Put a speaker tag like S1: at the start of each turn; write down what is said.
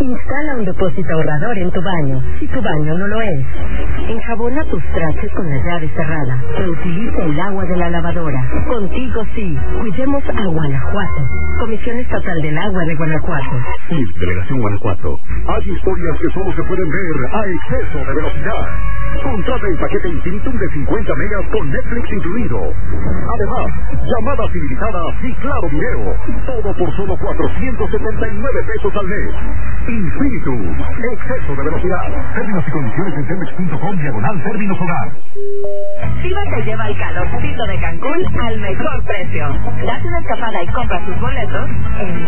S1: Instala un depósito ahorrador en tu baño, si tu baño no lo es. Enjabona tus trastes con la llave cerrada. Reutiliza el agua de la lavadora. Contigo sí. Cuidemos a Guanajuato. Comisión Estatal del Agua de Guanajuato.
S2: Y Delegación Guanajuato. Hay historias que solo se pueden ver a exceso de velocidad. Contrata el paquete Infinitum de 50 megas con Netflix incluido. Además, llamadas ilimitadas y claro video. Todo por solo 479 pesos al mes. Infinitum. Exceso de velocidad. Términos y condiciones en telmex.com/términos hogar.
S1: Viva te lleva el calorcito de Cancún al mejor precio. Date una escapada y compra tus boletos en